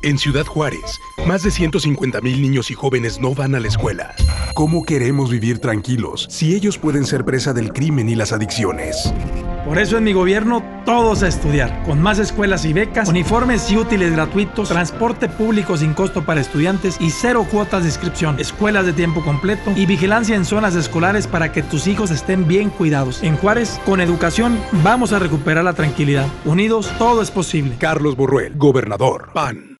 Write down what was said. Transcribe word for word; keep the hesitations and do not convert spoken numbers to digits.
En Ciudad Juárez, más de ciento cincuenta mil niños y jóvenes no van a la escuela. ¿Cómo queremos vivir tranquilos si ellos pueden ser presa del crimen y las adicciones? Por eso en mi gobierno todos a estudiar, con más escuelas y becas, uniformes y útiles gratuitos, transporte público sin costo para estudiantes y cero cuotas de inscripción, escuelas de tiempo completo y vigilancia en zonas escolares para que tus hijos estén bien cuidados. En Juárez, con educación, vamos a recuperar la tranquilidad. Unidos, todo es posible. Carlos Borruel, gobernador, P A N.